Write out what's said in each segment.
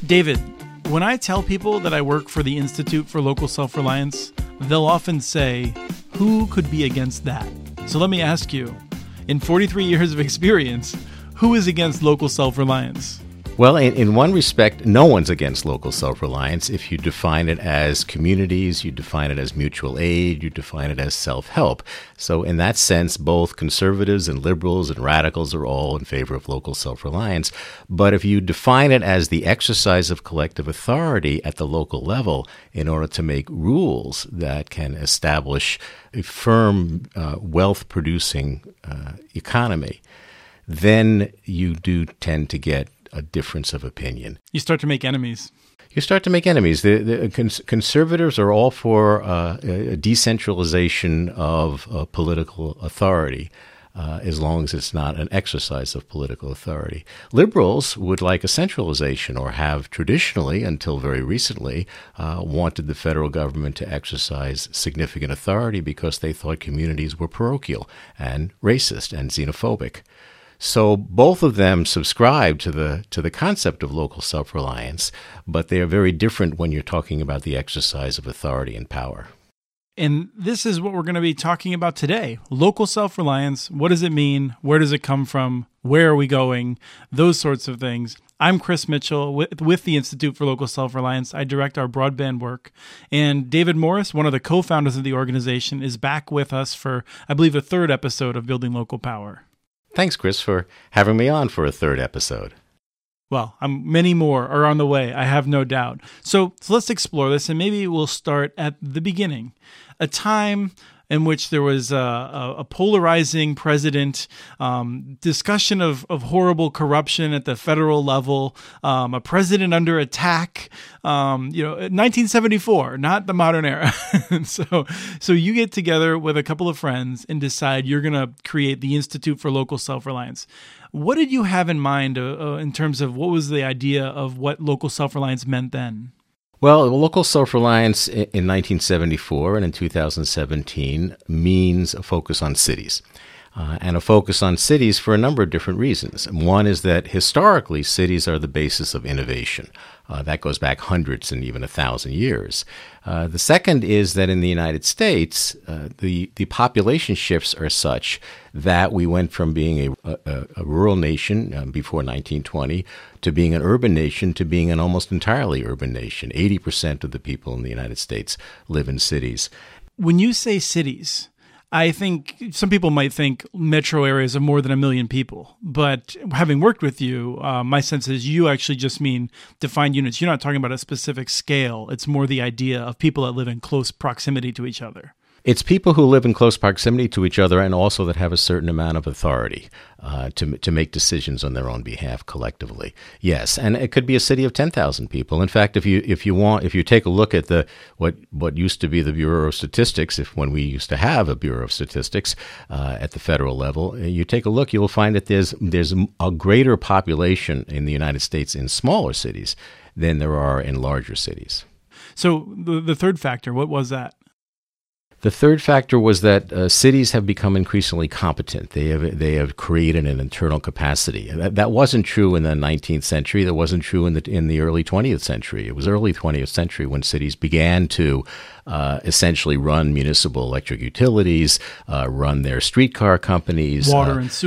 David, when I tell people that I work for the Institute for Local Self-Reliance, they'll often say, who could be against that? So let me ask you, in 43 years of experience, who is against local self-reliance? Well, in one respect, no one's against local self-reliance. If you define it as communities, you define it as mutual aid, you define it as self-help. So in that sense, both conservatives and liberals and radicals are all in favor of local self-reliance. But if you define it as the exercise of collective authority at the local level in order to make rules that can establish a firm wealth-producing economy, then you do tend to get a difference of opinion. You start to make enemies. The conservatives are all for a decentralization of political authority, as long as it's not an exercise of political authority. Liberals would like a centralization, or have traditionally, until very recently, wanted the federal government to exercise significant authority because they thought communities were parochial and racist and xenophobic. So both of them subscribe to the concept of local self-reliance, but they are very different when you're talking about the exercise of authority and power. And this is what we're going to be talking about today. Local self-reliance. What does it mean? Where does it come from? Where are we going? Those sorts of things. I'm Chris Mitchell with the Institute for Local Self-Reliance. I direct our broadband work. And David Morris, one of the co-founders of the organization, is back with us for, I believe, a third episode of Building Local Power. Thanks, Chris, for having me on for a third episode. Well, many more are on the way, I have no doubt. So let's explore this, and maybe we'll start at the beginning. A time in which there was a polarizing president, discussion of horrible corruption at the federal level, a president under attack, 1974, not the modern era. So you get together with a couple of friends and decide you're going to create the Institute for Local Self-Reliance. What did you have in mind in terms of what was the idea of what local self-reliance meant then? Well, local self-reliance in 1974 and in 2017 means a focus on cities. And a focus on cities for a number of different reasons. One is that historically, cities are the basis of innovation. That goes back hundreds and even 1,000 years. The second is that in the United States, the population shifts are such that we went from being a rural nation before 1920 to being an urban nation to being an almost entirely urban nation. 80% of the people in the United States live in cities. When you say cities, I think some people might think metro areas of more than 1 million people. But having worked with you, my sense is you actually just mean defined units. You're not talking about a specific scale. It's more the idea of people that live in close proximity to each other. It's people who live in close proximity to each other and also that have a certain amount of authority to make decisions on their own behalf collectively. Yes, and it could be a city of 10,000 people. In fact, if you take a look at what used to be the Bureau of Statistics, when we used to have a Bureau of Statistics at the federal level, you take a look, you'll find that there's a greater population in the United States in smaller cities than there are in larger cities. So the third factor, what was that? The third factor was that cities have become increasingly competent. They have created an internal capacity. That wasn't true in the 19th century. That wasn't true in the early 20th century. It was early 20th century when cities began to essentially run municipal electric utilities, run their streetcar companies, water and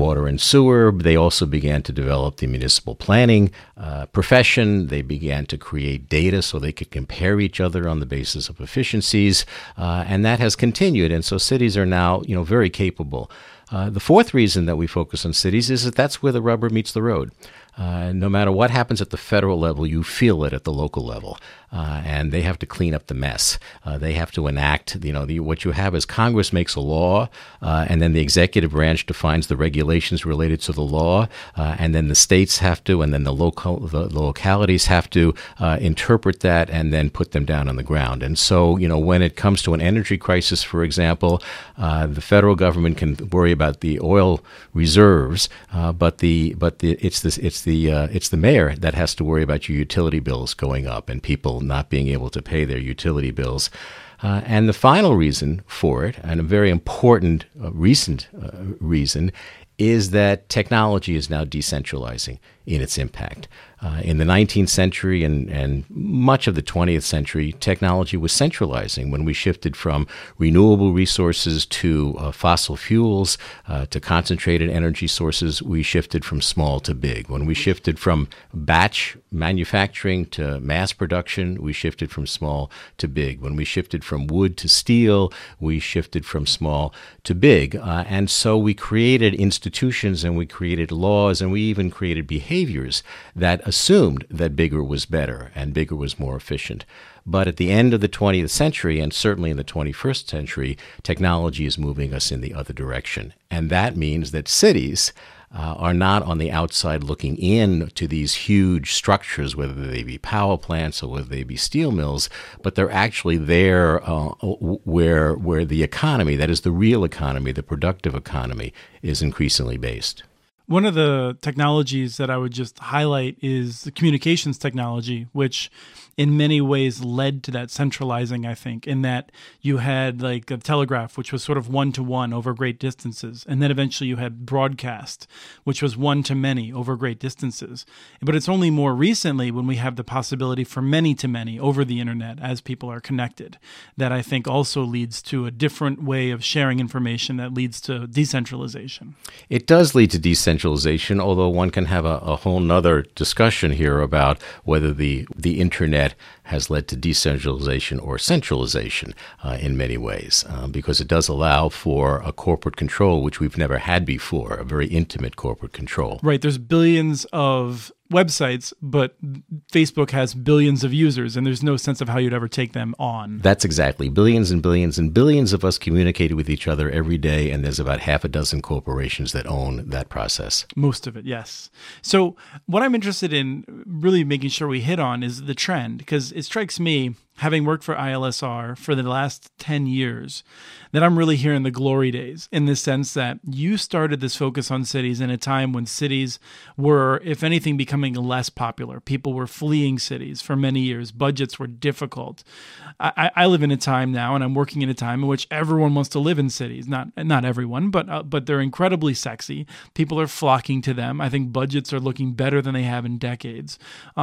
sewer. They also began to develop the municipal planning profession. They began to create data so they could compare each other on the basis of efficiencies, and that has continued. And so cities are now, very capable. The fourth reason that we focus on cities is that that's where the rubber meets the road. No matter what happens at the federal level, you feel it at the local level. And they have to clean up the mess. They have to enact, what you have is Congress makes a law, and then the executive branch defines the regulations related to the law, and then the states have to, and then the localities have to interpret that and then put them down on the ground. And so, when it comes to an energy crisis, for example, the federal government can worry about the oil reserves, but it's the mayor that has to worry about your utility bills going up and people not being able to pay their utility bills. And the final reason for it, and a very important recent reason, is that technology is now decentralizing in its impact. In the 19th century and much of the 20th century, technology was centralizing when we shifted from renewable resources to fossil fuels to concentrated energy sources. We shifted from small to big. When we shifted from batch manufacturing to mass production, we shifted from small to big. When we shifted from wood to steel, we shifted from small to big. And so we created institutions and we created laws and we even created behaviors that assumed that bigger was better and bigger was more efficient. But at the end of the 20th century, and certainly in the 21st century, technology is moving us in the other direction. And that means that cities are not on the outside looking in to these huge structures, whether they be power plants or whether they be steel mills, but they're actually there where the economy, that is the real economy, the productive economy, is increasingly based. One of the technologies that I would just highlight is the communications technology, which in many ways led to that centralizing, I think, in that you had like a telegraph, which was sort of one-to-one over great distances. And then eventually you had broadcast, which was one-to-many over great distances. But it's only more recently when we have the possibility for many-to-many over the internet as people are connected that I think also leads to a different way of sharing information that leads to decentralization. It does lead to decentralization, although one can have a whole nother discussion here about whether the internet has led to decentralization or centralization in many ways, because it does allow for a corporate control, which we've never had before, a very intimate corporate control. Right. There's billions of websites, but Facebook has billions of users, and there's no sense of how you'd ever take them on. That's exactly. Billions and billions and billions of us communicate with each other every day, and there's about half a dozen corporations that own that process. Most of it, yes. So what I'm interested in really making sure we hit on is the trend, because it strikes me, having worked for ILSR for the last 10 years, that I'm really here in the glory days, in the sense that you started this focus on cities in a time when cities were, if anything, becoming less popular. People were fleeing cities for many years. Budgets were difficult. I live in a time now, and I'm working in a time in which everyone wants to live in cities. Not everyone, but they're incredibly sexy. People are flocking to them. I think budgets are looking better than they have in decades.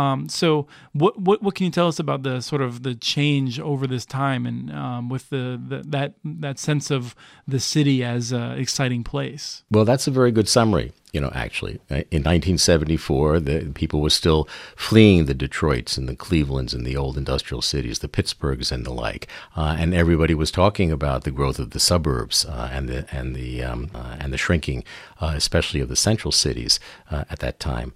So what can you tell us about the sort of the change over this time and with that sense of the city as an exciting place? Well, that's a very good summary. Actually, in 1974, the people were still fleeing the Detroits and the Clevelands and the old industrial cities, the Pittsburghs and the like, and everybody was talking about the growth of the suburbs and the shrinking, especially of the central cities at that time,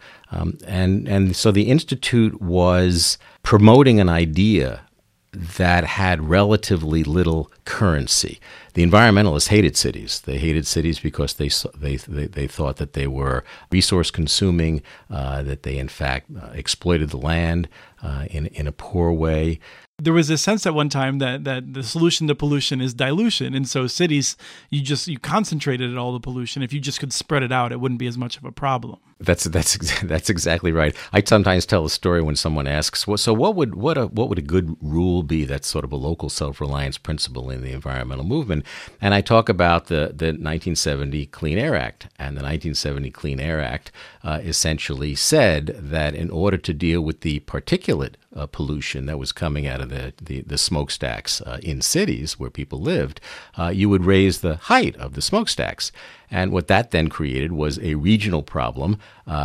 and so the Institute was promoting an idea that had relatively little currency. The environmentalists hated cities. They hated cities because they thought that they were resource consuming, that they in fact exploited the land in a poor way. There was a sense at one time that the solution to pollution is dilution. And so cities, you concentrated all the pollution. If you just could spread it out, it wouldn't be as much of a problem. That's exactly right. I sometimes tell a story when someone asks, well, so what would a good rule be that's sort of a local self-reliance principle in the environmental movement? And I talk about the 1970 Clean Air Act. And the 1970 Clean Air Act essentially said that in order to deal with the particulate pollution that was coming out of the smokestacks in cities where people lived, you would raise the height of the smokestacks. And what that then created was a regional problem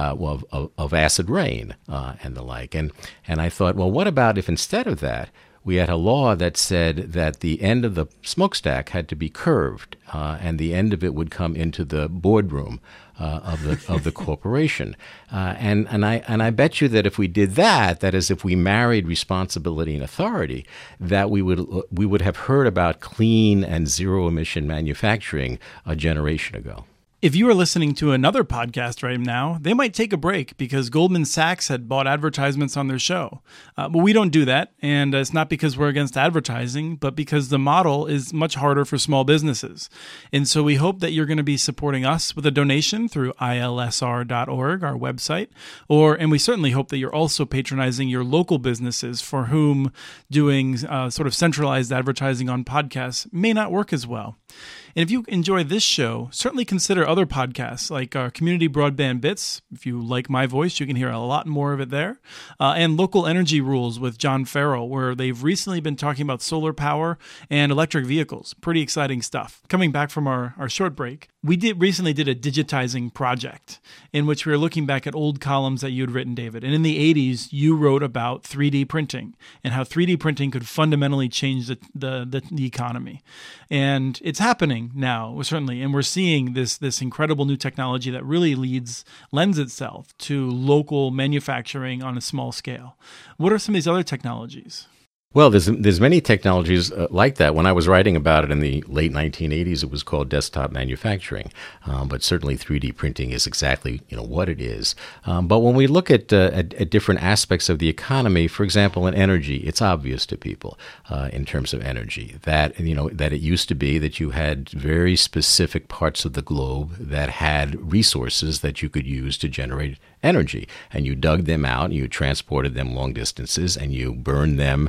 of acid rain and the like. And I thought, well, what about if instead of that, we had a law that said that the end of the smokestack had to be curved, and the end of it would come into the boardroom of the corporation. And I bet you that if we did that is, if we married responsibility and authority, that we would have heard about clean and zero emission manufacturing a generation ago. If you are listening to another podcast right now, they might take a break because Goldman Sachs had bought advertisements on their show. But we don't do that, and it's not because we're against advertising, but because the model is much harder for small businesses. And so we hope that you're going to be supporting us with a donation through ilsr.org, our website, and we certainly hope that you're also patronizing your local businesses for whom doing sort of centralized advertising on podcasts may not work as well. And if you enjoy this show, certainly consider other podcasts like our Community Broadband Bits. If you like my voice, you can hear a lot more of it there. And Local Energy Rules with John Farrell, where they've recently been talking about solar power and electric vehicles. Pretty exciting stuff. Coming back from our short break, we recently did a digitizing project in which we were looking back at old columns that you had written, David. And in the 80s, you wrote about 3D printing and how 3D printing could fundamentally change the economy. And it's happening now, certainly. And we're seeing this incredible new technology that really lends itself to local manufacturing on a small scale. What are some of these other technologies? Well, there's many technologies like that. When I was writing about it in the late 1980s, it was called desktop manufacturing. But certainly 3D printing is exactly what it is. But when we look at different aspects of the economy, for example, in energy, it's obvious to people in terms of energy that that it used to be that you had very specific parts of the globe that had resources that you could use to generate energy, and you dug them out, and you transported them long distances, and you burned them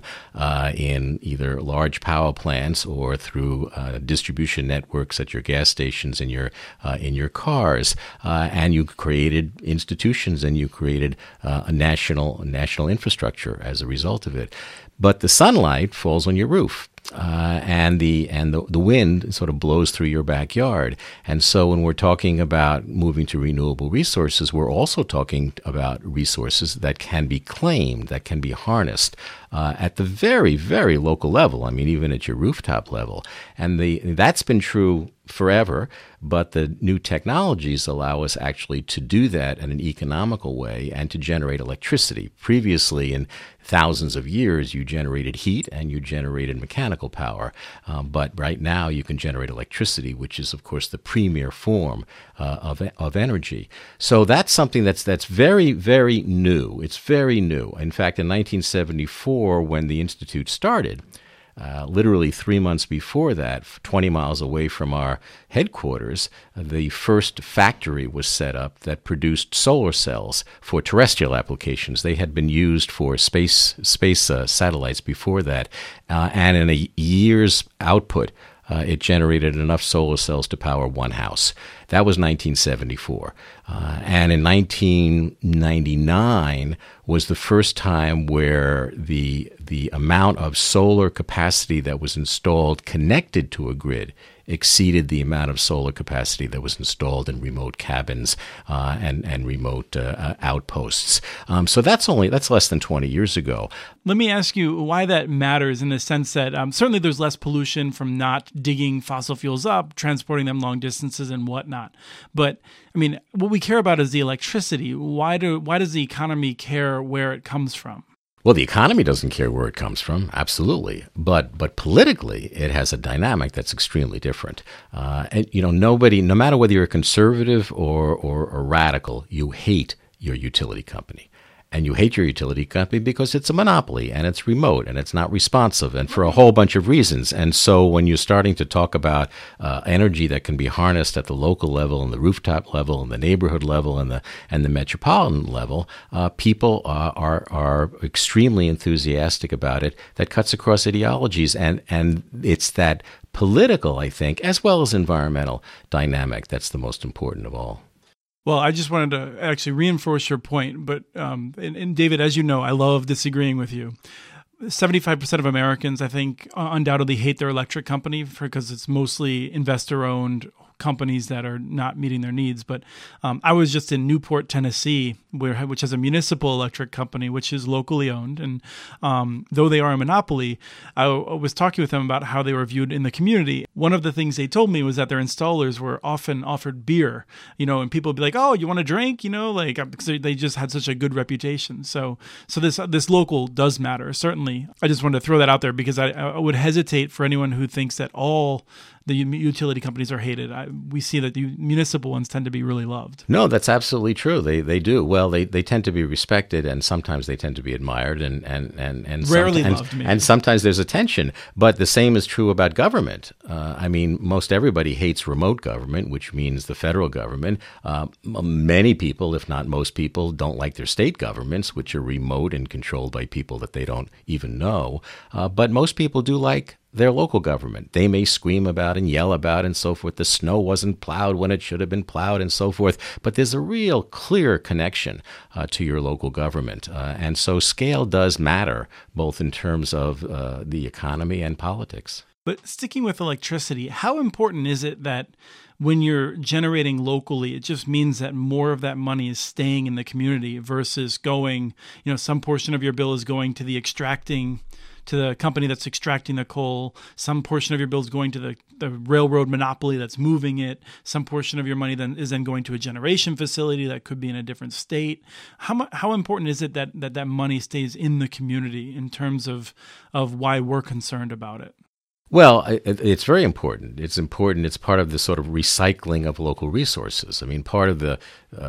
in either large power plants or through distribution networks at your gas stations in your cars, and you created institutions, and you created a national infrastructure as a result of it. But the sunlight falls on your roof. And the wind sort of blows through your backyard. And so when we're talking about moving to renewable resources, we're also talking about resources that can be claimed, that can be harnessed at the very, very local level. I mean, even at your rooftop level. And that's been true forever, but the new technologies allow us actually to do that in an economical way and to generate electricity. Previously, in thousands of years, you generated heat and you generated mechanical power. But right now, you can generate electricity, which is, of course, the premier form of energy. So that's something that's very, very new. It's very new. In fact, in 1974, when the Institute started, literally 3 months before that, 20 miles away from our headquarters, the first factory was set up that produced solar cells for terrestrial applications. They had been used for space satellites before that, and in a year's output, it generated enough solar cells to power one house. That was 1974. And in 1999 was the first time where the amount of solar capacity that was installed connected to a grid exceeded the amount of solar capacity that was installed in remote cabins and remote outposts. So that's less than 20 years ago. Let me ask you why that matters in the sense that certainly there's less pollution from not digging fossil fuels up, transporting them long distances and whatnot. But I mean, what we care about is the electricity. Why does the economy care where it comes from? Well, the economy doesn't care where it comes from, absolutely. But politically, it has a dynamic that's extremely different. And nobody, no matter whether you're a conservative or radical, you hate your utility company. And you hate your utility company because it's a monopoly and it's remote and it's not responsive and for a whole bunch of reasons. And so when you're starting to talk about energy that can be harnessed at the local level and the rooftop level and the neighborhood level and the metropolitan level, people are extremely enthusiastic about it. That cuts across ideologies, and it's that political, I think, as well as environmental dynamic that's the most important of all. Well, I just wanted to actually reinforce your point, but and David, as you know, I love disagreeing with you. 75% of Americans, I think, undoubtedly hate their electric company because it's mostly investor-owned companies that are not meeting their needs. But I was just in Newport, Tennessee, which has a municipal electric company, which is locally owned. And though they are a monopoly, I was talking with them about how they were viewed in the community. One of the things they told me was that their installers were often offered beer, and people would be like, "Oh, you want a drink?" Because they just had such a good reputation. So this local does matter, certainly. I just wanted to throw that out there because I would hesitate for anyone who thinks that all the utility companies are hated. We see that the municipal ones tend to be really loved. No, that's absolutely true. They do. Well, they tend to be respected, and sometimes they tend to be admired, and rarely loved. Maybe. And sometimes there's a tension. But the same is true about government. Most everybody hates remote government, which means the federal government. Many people, if not most people, don't like their state governments, which are remote and controlled by people that they don't even know. But most people do like their local government. They may scream about and yell about and so forth. The snow wasn't plowed when it should have been plowed and so forth. But there's a real clear connection to your local government. And so scale does matter, both in terms of the economy and politics. But sticking with electricity, how important is it that when you're generating locally, it just means that more of that money is staying in the community versus going, some portion of your bill is going to the company that's extracting the coal. Some portion of your bill is going to the railroad monopoly that's moving it. Some portion of your money is then going to a generation facility that could be in a different state. How important is it that money stays in the community in terms of why we're concerned about it? Well, it's very important. It's important. It's part of the sort of recycling of local resources. I mean, part of the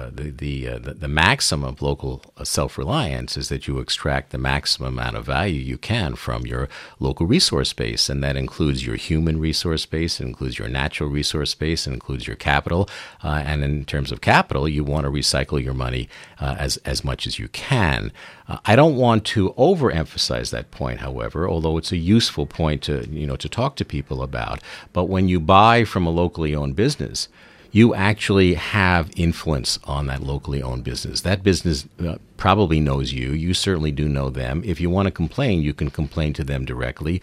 maxim of local self-reliance is that you extract the maximum amount of value you can from your local resource base, and that includes your human resource base, it includes your natural resource base, it includes your capital. And in terms of capital, you want to recycle your money as much as you can. I don't want to overemphasize that point, however, although it's a useful point to talk to people about. But when you buy from a locally owned business, you actually have influence on that locally owned business. That business probably knows you. You certainly do know them. If you want to complain, you can complain to them directly.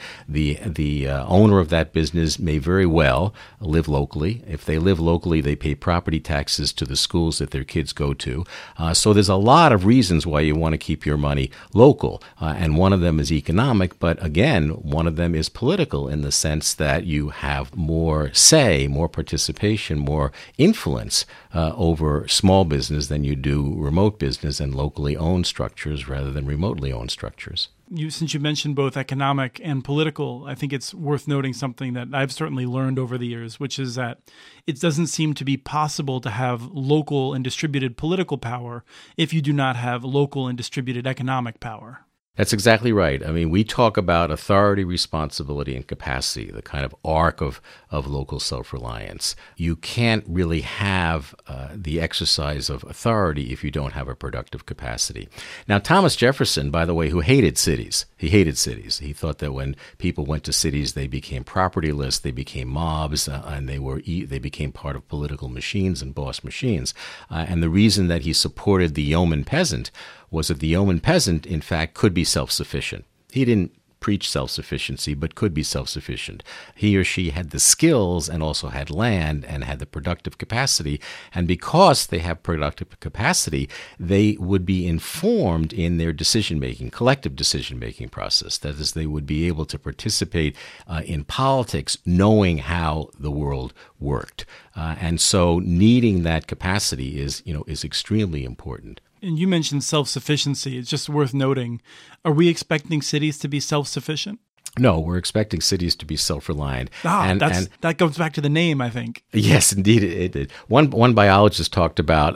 The owner of that business may very well live locally. If they live locally, they pay property taxes to the schools that their kids go to. So there's a lot of reasons why you want to keep your money local. And one of them is economic, but again, one of them is political in the sense that you have more say, more participation, more influence over small business than you do remote business and locally owned structures rather than remotely owned structures. Since you mentioned both economic and political, I think it's worth noting something that I've certainly learned over the years, which is that it doesn't seem to be possible to have local and distributed political power if you do not have local and distributed economic power. That's exactly right. I mean, we talk about authority, responsibility, and capacity, the kind of arc of local self-reliance. You can't really have the exercise of authority if you don't have a productive capacity. Now, Thomas Jefferson, by the way, who hated cities. He hated cities. He thought that when people went to cities, they became propertyless, they became mobs, and they became part of political machines and boss machines. And the reason that he supported the yeoman peasant was that the yeoman peasant, in fact, could be self-sufficient. He didn't preach self-sufficiency, but could be self-sufficient. He or she had the skills and also had land and had the productive capacity. And because they have productive capacity, they would be informed in their decision-making, collective decision-making process. That is, they would be able to participate in politics knowing how the world worked. And so needing that capacity is extremely important. And you mentioned self-sufficiency. It's just worth noting. Are we expecting cities to be self-sufficient? No, we're expecting cities to be self-reliant. That goes back to the name, I think. Yes, indeed, it did. One biologist talked about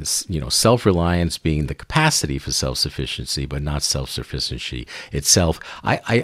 self-reliance being the capacity for self-sufficiency, but not self-sufficiency itself. I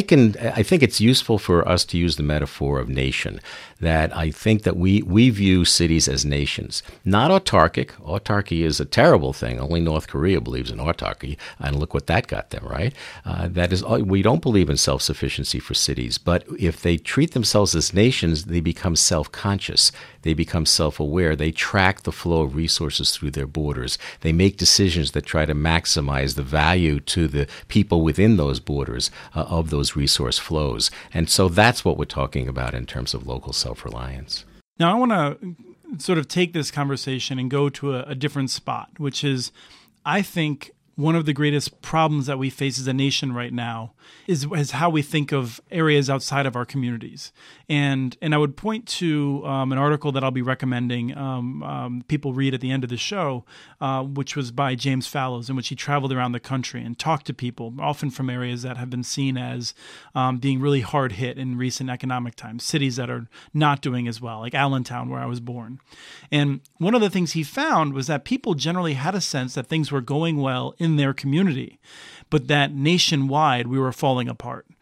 think it's useful for us to use the metaphor of nation. That I think that we view cities as nations, not autarkic. Autarky is a terrible thing. Only North Korea believes in autarky, and look what that got them, right? That is, we don't believe in self-sufficiency for cities, but if they treat themselves as nations, they become self-conscious. They become self-aware. They track the flow of resources through their borders. They make decisions that try to maximize the value to the people within those borders of those resource flows. And so that's what we're talking about in terms of local self-reliance. Now, I want to sort of take this conversation and go to a different spot, which is, I think, one of the greatest problems that we face as a nation right now is how we think of areas outside of our communities. And I would point to an article that I'll be recommending people read at the end of the show, which was by James Fallows, in which he traveled around the country and talked to people, often from areas that have been seen as being really hard hit in recent economic times, cities that are not doing as well, like Allentown, where I was born. And one of the things he found was that people generally had a sense that things were going well in their community, but that nationwide we were falling apart.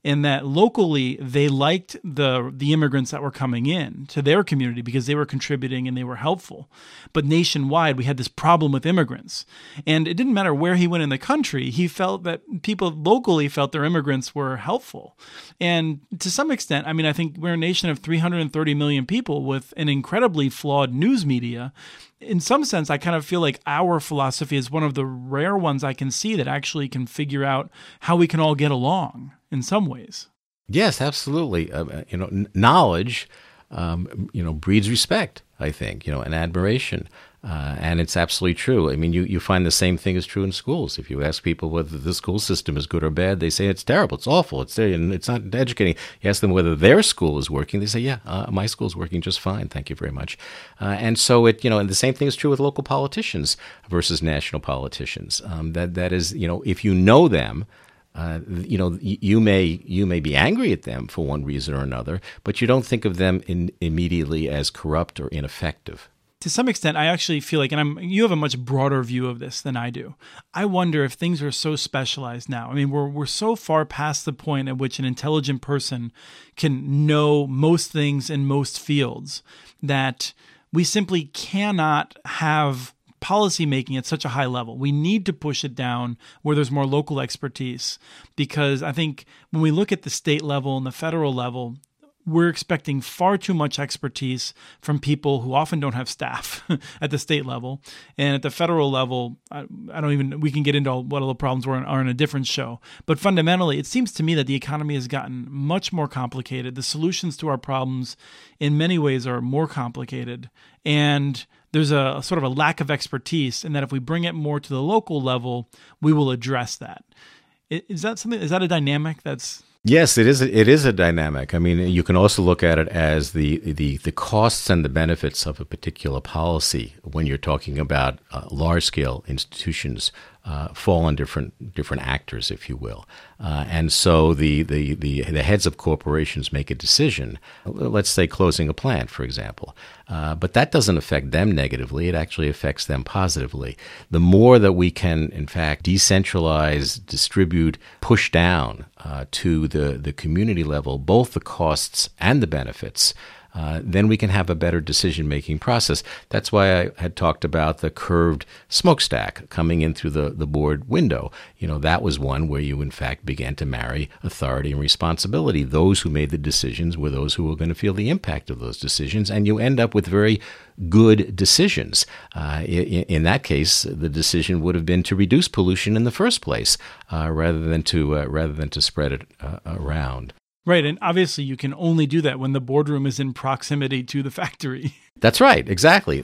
in that locally they liked the immigrants that were coming in to their community because they were contributing and they were helpful. But nationwide, we had this problem with immigrants. And it didn't matter where he went in the country, he felt that people locally felt their immigrants were helpful. And to some extent, I mean, I think we're a nation of 330 million people with an incredibly flawed news media. In some sense, I kind of feel like our philosophy is one of the rare ones I can see that actually can figure out how we can all get along in some ways. Yes, absolutely. Knowledge, breeds respect, I think, and admiration. And it's absolutely true. I mean, you find the same thing is true in schools. If you ask people whether the school system is good or bad, they say it's terrible, it's awful, it's there, and it's not educating. You ask them whether their school is working, they say, yeah, my school is working just fine, thank you very much. And so and the same thing is true with local politicians versus national politicians. That is, if you know them, you may be angry at them for one reason or another, but you don't think of them immediately as corrupt or ineffective. To some extent, I actually feel like, and you have a much broader view of this than I do. I wonder if things are so specialized now. I mean, we're so far past the point at which an intelligent person can know most things in most fields that we simply cannot have policy making at such a high level. We need to push it down where there's more local expertise, because I think when we look at the state level and the federal level, we're expecting far too much expertise from people who often don't have staff at the state level. And at the federal level, we can get into what all the problems are in a different show. But fundamentally, it seems to me that the economy has gotten much more complicated. The solutions to our problems in many ways are more complicated. And there's a sort of a lack of expertise, and that if we bring it more to the local level, we will address that. Is that a dynamic that's... Yes, it is. It is a dynamic. I mean, you can also look at it as the costs and the benefits of a particular policy when you're talking about large-scale institutions fall on different actors, if you will. And so the heads of corporations make a decision, let's say closing a plant, for example. But that doesn't affect them negatively. It actually affects them positively. The more that we can, in fact, decentralize, distribute, push down to the community level, both the costs and the benefits, then we can have a better decision-making process. That's why I had talked about the curved smokestack coming in through the board window. That was one where you, in fact, began to marry authority and responsibility. Those who made the decisions were those who were going to feel the impact of those decisions, and you end up with very good decisions. In that case, the decision would have been to reduce pollution in the first place, rather than to spread it around. Right, and obviously you can only do that when the boardroom is in proximity to the factory. That's right. Exactly.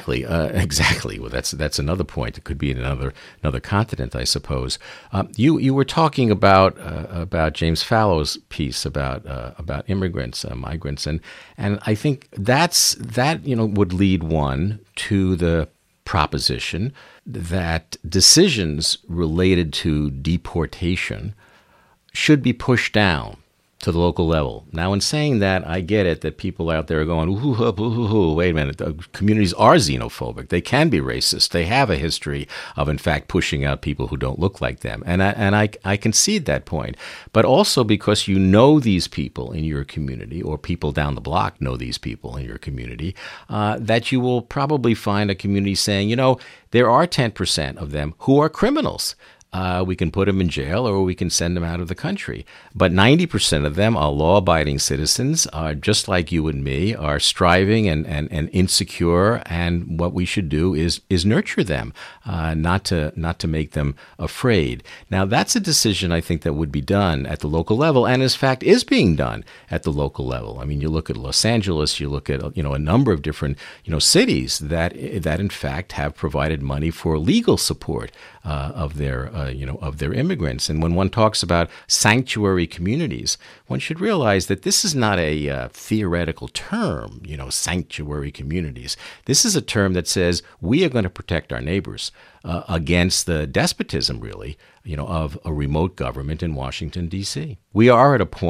Well, that's another point. It could be in another continent, I suppose. You were talking about James Fallow's piece about immigrants, migrants, and I think that would lead one to the proposition that decisions related to deportation should be pushed down to the local level. Now, in saying that, I get it that people out there are going, wait a minute, the communities are xenophobic. They can be racist. They have a history of, in fact, pushing out people who don't look like them. And I concede that point. But also because you know these people in your community, or people down the block know these people in your community, that you will probably find a community saying, there are 10% of them who are criminals. We can put them in jail, or we can send them out of the country. But 90% of them are law-abiding citizens, are just like you and me, are striving and insecure. And what we should do is nurture them, not to make them afraid. Now, that's a decision I think that would be done at the local level, and in fact is being done at the local level. I mean, you look at Los Angeles, you look at a number of different cities that in fact have provided money for legal support of their immigrants. And when one talks about sanctuary communities, one should realize that this is not a theoretical term, sanctuary communities. This is a term that says we are going to protect our neighbors against the despotism, really, of a remote government in Washington, D.C. We are at a point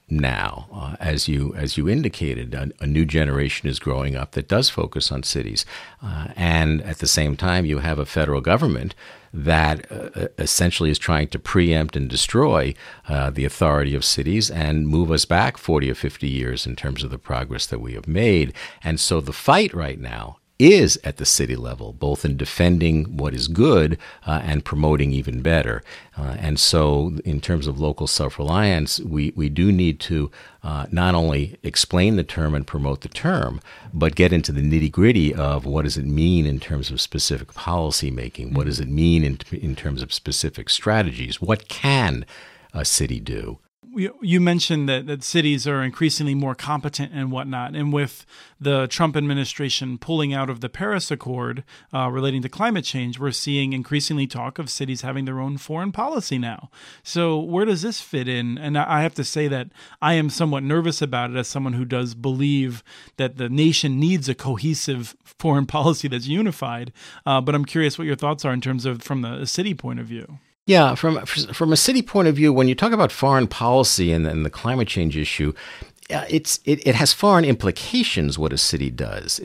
now, as you indicated. A new generation is growing up that does focus on cities, and at the same time, you have a federal government that essentially is trying to preempt and destroy the authority of cities and move us back 40 or 50 years in terms of the progress that we have made. And so the fight right now is at the city level, both in defending what is good and promoting even better. And so in terms of local self-reliance, we do need to not only explain the term and promote the term, but get into the nitty-gritty of what does it mean in terms of specific policy making? What does it mean in terms of specific strategies? What can a city do? You mentioned that cities are increasingly more competent and whatnot. And with the Trump administration pulling out of the Paris Accord relating to climate change, we're seeing increasingly talk of cities having their own foreign policy now. So where does this fit in? And I have to say that I am somewhat nervous about it as someone who does believe that the nation needs a cohesive foreign policy that's unified. But I'm curious what your thoughts are in terms of from the city point of view. Yeah, from a city point of view, when you talk about foreign policy and the climate change issue, it has foreign implications. What a city does,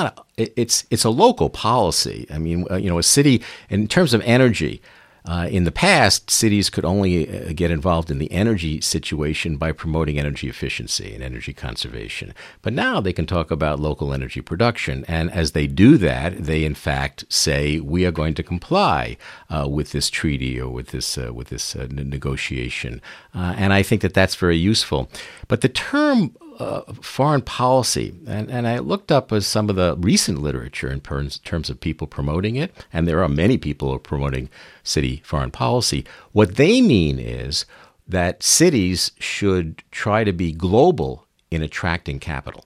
it's a local policy. I mean, a city in terms of energy. In the past, cities could only get involved in the energy situation by promoting energy efficiency and energy conservation. But now they can talk about local energy production. And as they do that, they in fact say, we are going to comply with this treaty or with this negotiation. And I think that that's very useful. But the term foreign policy, and I looked up some of the recent literature in terms of people promoting it, and there are many people who are promoting city foreign policy. What they mean is that cities should try to be global in attracting capital.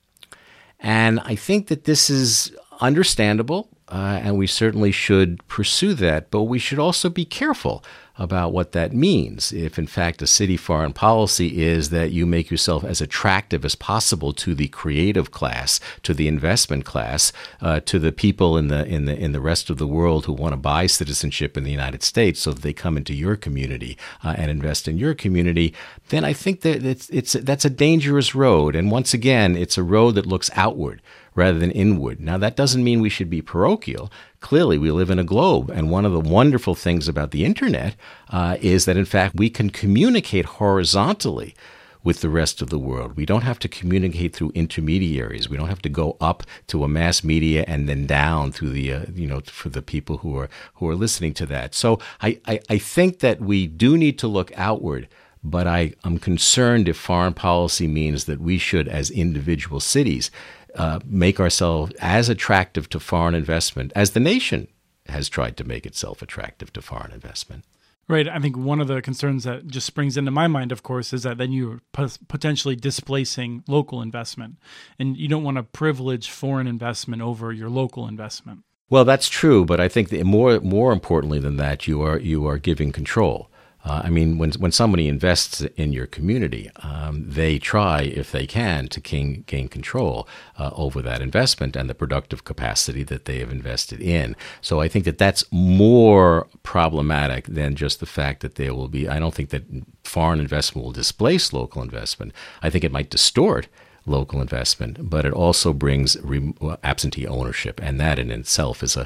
And I think that this is understandable, and we certainly should pursue that, but we should also be careful about what that means. If, in fact, a city foreign policy is that you make yourself as attractive as possible to the creative class, to the investment class, to the people in the rest of the world who want to buy citizenship in the United States so that they come into your community and invest in your community, then I think that that's a dangerous road. And once again, it's a road that looks outward rather than inward. Now, that doesn't mean we should be parochial. Clearly, we live in a globe, and one of the wonderful things about the internet is that, in fact, we can communicate horizontally with the rest of the world. We don't have to communicate through intermediaries. We don't have to go up to a mass media and then down through the for the people who are listening to that. So I think that we do need to look outward. But I'm concerned if foreign policy means that we should, as individual cities, make ourselves as attractive to foreign investment as the nation has tried to make itself attractive to foreign investment. Right. I think one of the concerns that just springs into my mind, of course, is that then you're potentially displacing local investment, and you don't want to privilege foreign investment over your local investment. Well, that's true, but I think that more importantly than that, you are giving control. I mean, when somebody invests in your community, they try, if they can, to gain control over that investment and the productive capacity that they have invested in. So I think that that's more problematic than just the fact that there will be, I don't think that foreign investment will displace local investment. I think it might distort local investment, but it also brings absentee ownership, and that in itself is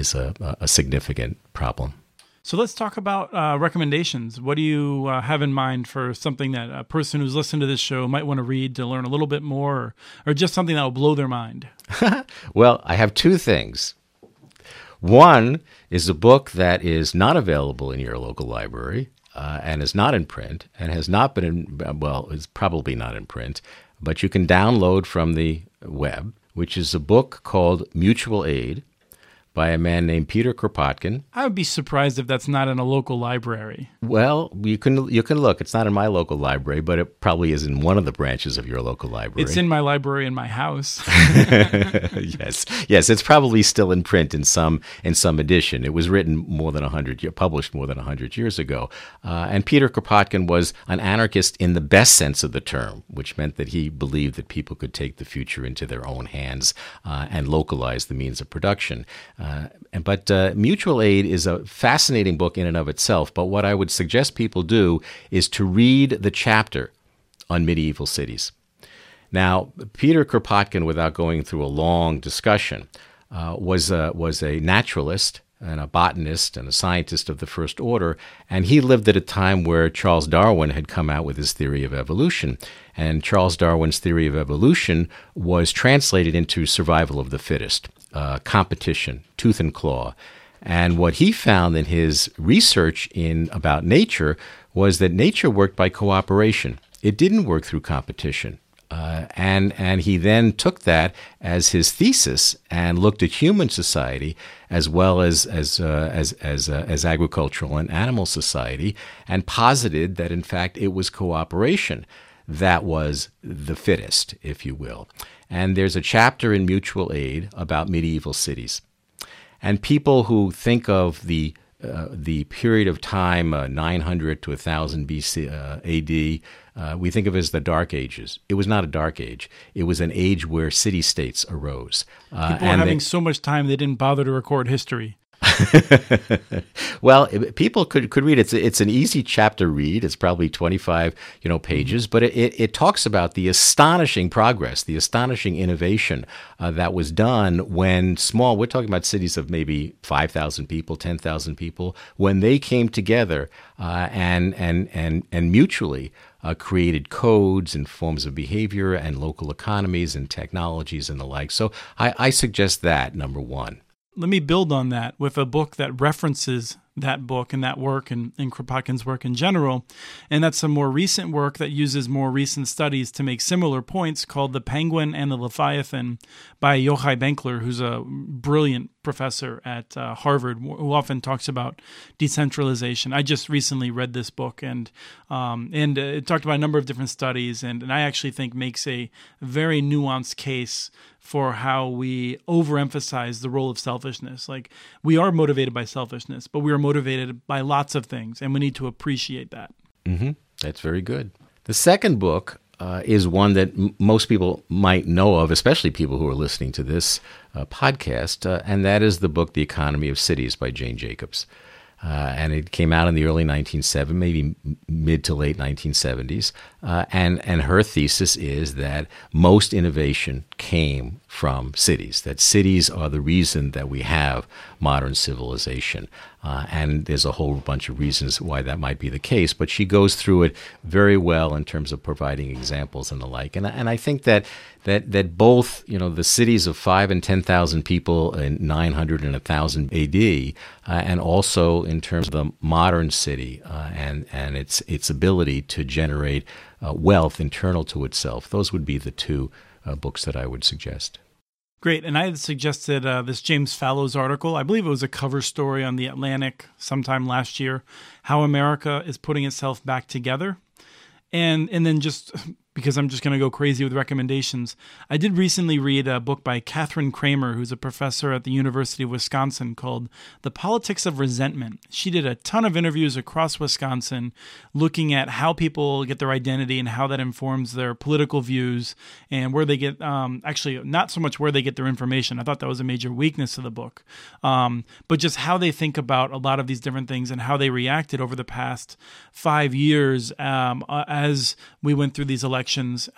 a significant problem. So let's talk about recommendations. What do you have in mind for something that a person who's listened to this show might want to read to learn a little bit more, or just something that will blow their mind? Well, I have two things. One is a book that is not available in your local library and is not in print and has not been is probably not in print, but you can download from the web, which is a book called Mutual Aid, by a man named Peter Kropotkin. I would be surprised if that's not in a local library. Well, you can look. It's not in my local library, but it probably is in one of the branches of your local library. It's in my library in my house. Yes, it's probably still in print in some edition. It was written published more than 100 years ago. And Peter Kropotkin was an anarchist in the best sense of the term, which meant that he believed that people could take the future into their own hands and localize the means of production. But Mutual Aid is a fascinating book in and of itself. But what I would suggest people do is to read the chapter on medieval cities. Now, Peter Kropotkin, without going through a long discussion, was a naturalist and a botanist and a scientist of the first order, and he lived at a time where Charles Darwin had come out with his theory of evolution. And Charles Darwin's theory of evolution was translated into survival of the fittest, competition, tooth and claw. And what he found in his research about nature was that nature worked by cooperation. It didn't work through competition. And he then took that as his thesis and looked at human society as well as agricultural and animal society, and posited that in fact it was cooperation that was the fittest, if you will. And there's a chapter in Mutual Aid about medieval cities, and people who think of the period of time 900 to 1000 BC AD. We think of it as the Dark Ages. It was not a dark age. It was an age where city-states arose. People were having so much time they didn't bother to record history. Well, people could read it. It's an easy chapter read. It's probably 25 pages, but it talks about the astonishing progress, the astonishing innovation that was done when we're talking about cities of maybe 5,000 people, 10,000 people, when they came together and mutually created codes and forms of behavior and local economies and technologies and the like. So I suggest that, number one. Let me build on that with a book that references that book and that work and Kropotkin's work in general. And that's some more recent work that uses more recent studies to make similar points, called The Penguin and the Leviathan by Yochai Benkler, who's a brilliant professor at Harvard, who often talks about decentralization. I just recently read this book, and it talked about a number of different studies, and I actually think makes a very nuanced case for how we overemphasize the role of selfishness. Like, we are motivated by selfishness, but we are motivated by lots of things, and we need to appreciate that. Mm-hmm. That's very good. The second book is one that most people might know of, especially people who are listening to this podcast, and that is the book The Economy of Cities by Jane Jacobs. And it came out in the early 1970s, maybe mid to late 1970s. And her thesis is that most innovation came from cities, that cities are the reason that we have modern civilization. And there's a whole bunch of reasons why that might be the case, but she goes through it very well in terms of providing examples and the like. And I think that both, the cities of 5,000 and 10,000 people in 900 and 1,000 AD, and also in terms of the modern city and its ability to generate wealth internal to itself, those would be the two books that I would suggest. Great. And I had suggested this James Fallows article. I believe it was a cover story on The Atlantic sometime last year, How America is Putting Itself Back Together. And then just because I'm just going to go crazy with recommendations, I did recently read a book by Catherine Kramer, who's a professor at the University of Wisconsin, called The Politics of Resentment. She did a ton of interviews across Wisconsin looking at how people get their identity and how that informs their political views and where they get, actually not so much where they get their information. I thought that was a major weakness of the book, but just how they think about a lot of these different things and how they reacted over the past 5 years as we went through these elections,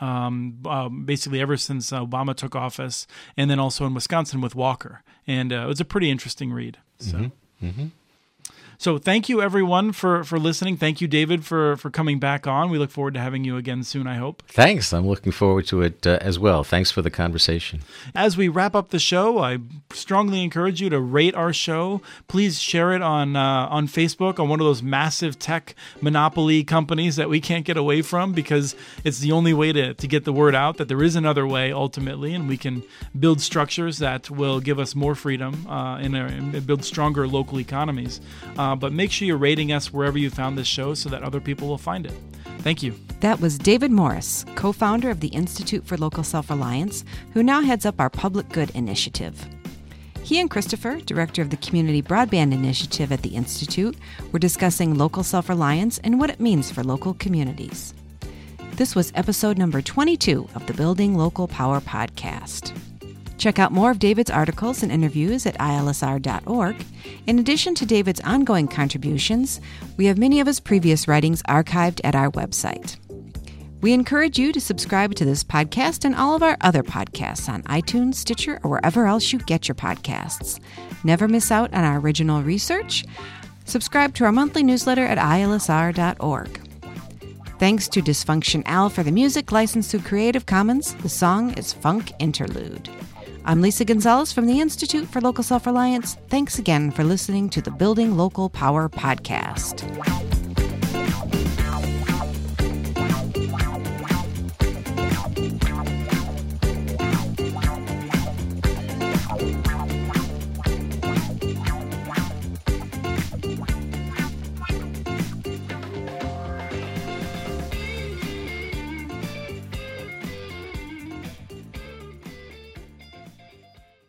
basically ever since Obama took office, and then also in Wisconsin with Walker. And it was a pretty interesting read. So. Mm-hmm. Mm-hmm. So thank you, everyone, for listening. Thank you, David, for coming back on. We look forward to having you again soon, I hope. Thanks. I'm looking forward to it as well. Thanks for the conversation. As we wrap up the show, I strongly encourage you to rate our show. Please share it on Facebook, on one of those massive tech monopoly companies that we can't get away from, because it's the only way to get the word out that there is another way ultimately, and we can build structures that will give us more freedom and build stronger local economies. But make sure you're rating us wherever you found this show so that other people will find it. Thank you. That was David Morris, co-founder of the Institute for Local Self-Reliance, who now heads up our Public Good Initiative. He and Christopher, director of the Community Broadband Initiative at the Institute, were discussing local self-reliance and what it means for local communities. This was episode number 22 of the Building Local Power podcast. Check out more of David's articles and interviews at ilsr.org. In addition to David's ongoing contributions, we have many of his previous writings archived at our website. We encourage you to subscribe to this podcast and all of our other podcasts on iTunes, Stitcher, or wherever else you get your podcasts. Never miss out on our original research. Subscribe to our monthly newsletter at ilsr.org. Thanks to Dysfunction Al for the music licensed through Creative Commons. The song is Funk Interlude. I'm Lisa Gonzalez from the Institute for Local Self-Reliance. Thanks again for listening to the Building Local Power podcast.